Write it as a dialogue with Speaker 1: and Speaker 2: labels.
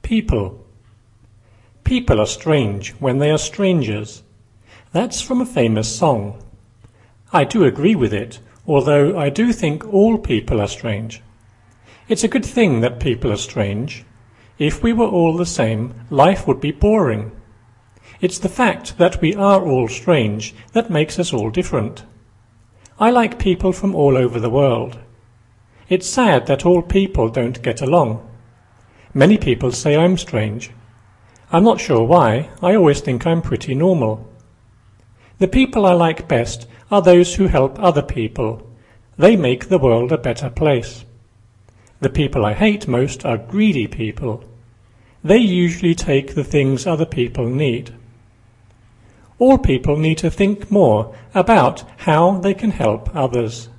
Speaker 1: People. People are strange when they are strangers. That's from a famous song. I do agree with it, although I do think all people are strange. It's a good thing that people are strange. If we were all the same, life would be boring. It's the fact that we are all strange that makes us all different. I like people from all over the world. It's sad that all people don't get along. Many people say I'm strange. I'm not sure why. I always think I'm pretty normal. The people I like best are those who help other people. They make the world a better place. The people I hate most are greedy people. They usually take the things other people need. All people need to think more about how they can help others.